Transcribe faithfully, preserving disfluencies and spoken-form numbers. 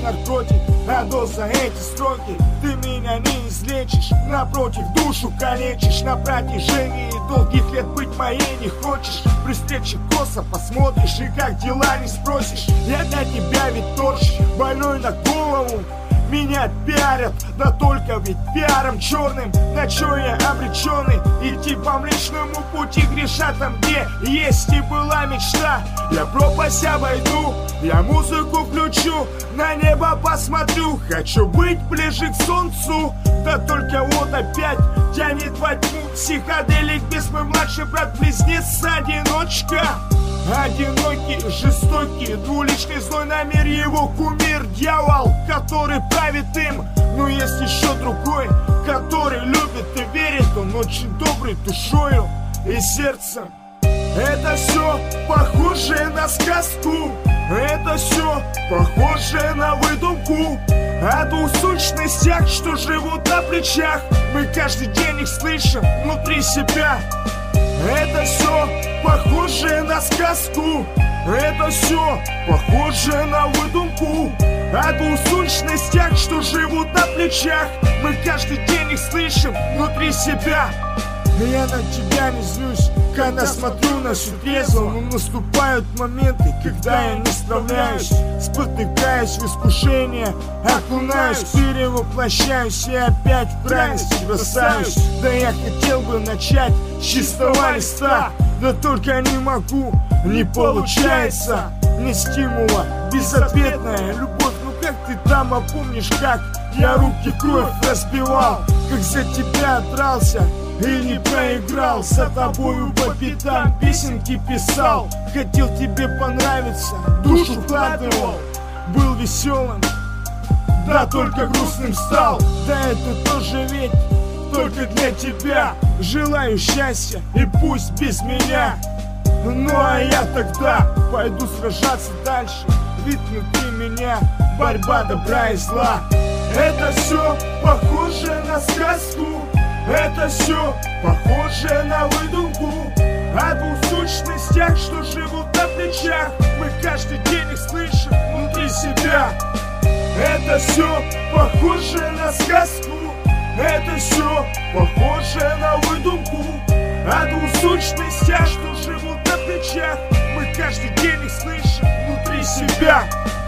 наркотик, а доза эти строки. Ты меня не излечишь, напротив, душу калечишь. На протяжении долгих лет быть моей не хочешь. При встрече косо посмотришь и как дела не спросишь. Я для тебя ведь торч, больной на голову. Меня пиарят, да только ведь пиаром черным. На чё я обреченный? Идти по млечному пути, греша там, где есть и была мечта. Я пропасть обойду, я музыку включу, на небо посмотрю. Хочу быть ближе к солнцу, да только вот опять тянет во тьму. Психоделик без мой младший брат-близнец, одиночка. Одинокий, жестокий, двуличный злой намер, его кумир, дьявол, который правит им. Но есть еще другой, который любит и верит, он очень добрый душою и сердцем. Это все похоже на сказку, это все похоже на выдумку. О двух сущностях, что живут на плечах, мы каждый день их слышим внутри себя. Это все похоже на сказку, это все похоже на выдумку. О двух сущностях, что живут на плечах, мы каждый день их слышим внутри себя. Я на тебя не злюсь, когда смотрю на всю трезво. Но наступают моменты, когда я не справляюсь. Спотыкаюсь в искушение, окунаюсь, перевоплощаюсь и опять в крайность бросаюсь. Да я хотел бы начать с чистого листа, да только не могу, не получается. Не стимула, безответная любовь. Ну как ты там, а помнишь, как я руки в кровь разбивал, как за тебя дрался и не проиграл, за тобою по пятам песенки писал. Хотел тебе понравиться, душу вкладывал, был веселым, да только грустным стал. Да это тоже ведь только для тебя. Желаю счастья и пусть без меня. Ну а я тогда пойду сражаться дальше, ведь внутри меня борьба добра и зла. Это все похоже на сказку, это все похоже на выдумку. О двух сущностях, что живут на плечах, мы каждый день их слышим внутри себя. Это все похоже на сказку, это все похоже на выдумку. О двух сущностях, что живут на плечах, мы каждый день их слышим внутри себя.